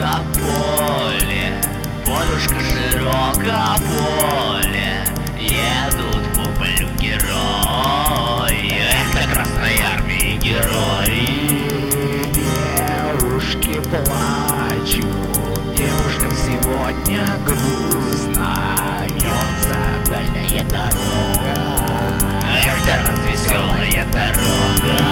как поле, подушка широко поле, едут по полю герои. Это Красной Армии герои. Девушки плачут, девушкам сегодня грустно, вьется дальняя дорога. Это развеселая дорога.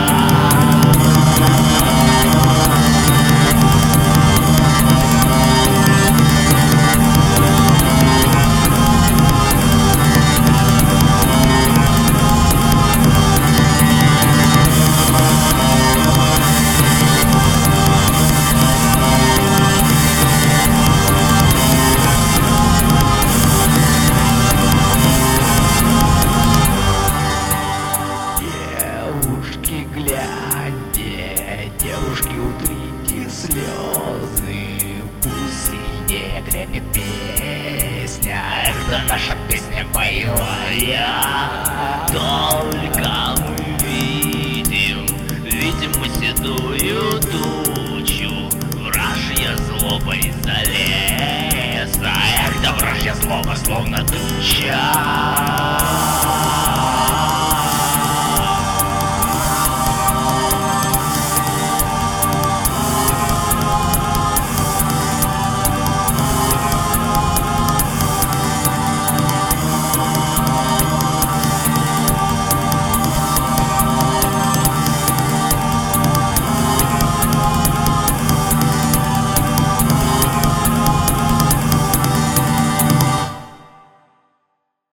Девушки, гляньте, девушки, утрите слезы, пусть не грянет песня. Это наша песня боевая. Только мы видим мы седую тучу, вражья злоба из-за леса. Это вражья злоба, словно туча.